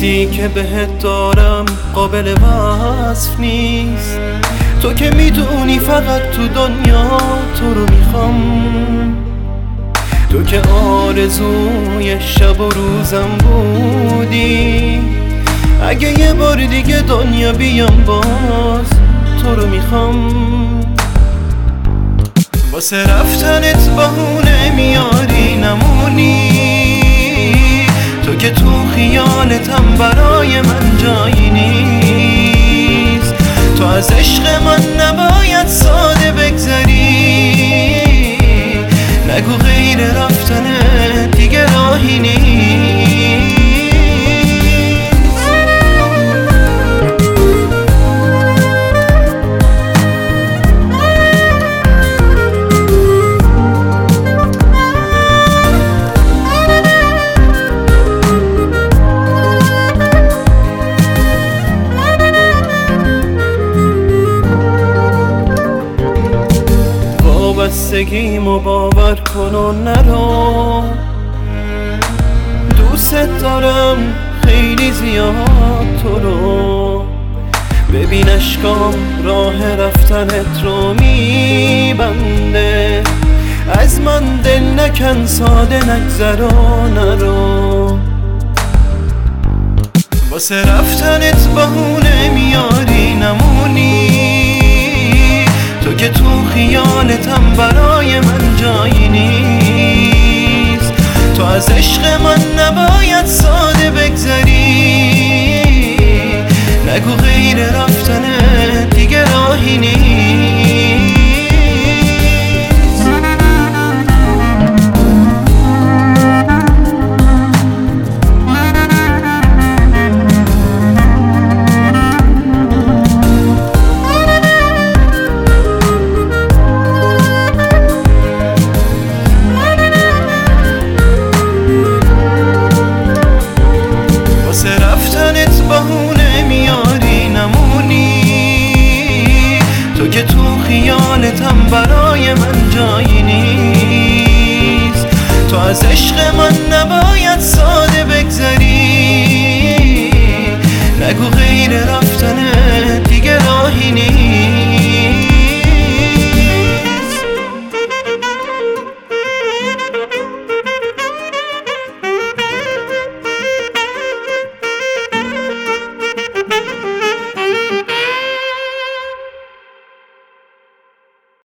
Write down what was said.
حسی که بهت دارم قابل وصف نیست. تو که میدونی فقط تو دنیا تو رو میخوام، تو که آرزوی شب و روزم بودی. اگه یه بار دیگه دنیا بیام باز تو رو میخوام. واسه رفتنت بهونه میاری نمونی، تو که تو خیالتم برای من جایی نیست. تو از عشق من نباید ساده بگذری، نگو غیر رفتن دیگه راهی نیست. وابستگیمو باور کن و نرو، دوست دارم خیلی زیاد تو رو. ببین اشکام راه رفتنت رو میبنده، از من دل نکن ساده نگذر و نرو. واسه رفتنت بهونه میاری نمونی، تو که تو خیالتم برای من جایی نیست. تو از عشق من نباید